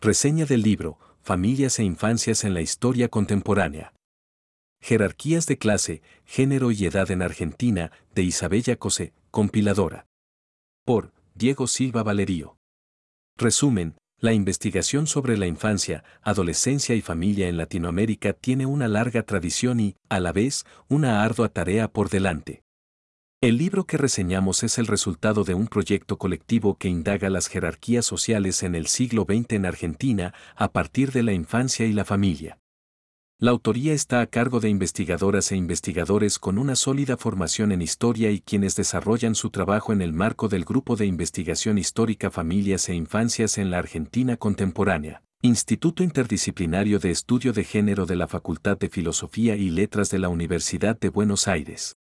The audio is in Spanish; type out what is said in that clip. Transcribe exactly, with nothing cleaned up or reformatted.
Reseña del libro, Familias e Infancias en la Historia Contemporánea. Jerarquías de clase, género y edad en Argentina, de Isabella Cose, compiladora. Por Diego Silva Valerio. Resumen, la investigación sobre la infancia, adolescencia y familia en Latinoamérica tiene una larga tradición y, a la vez, una ardua tarea por delante. El libro que reseñamos es el resultado de un proyecto colectivo que indaga las jerarquías sociales en el siglo veinte en Argentina a partir de la infancia y la familia. La autoría está a cargo de investigadoras e investigadores con una sólida formación en historia y quienes desarrollan su trabajo en el marco del Grupo de Investigación Histórica Familias e Infancias en la Argentina Contemporánea, Instituto Interdisciplinario de Estudio de Género de la Facultad de Filosofía y Letras de la Universidad de Buenos Aires.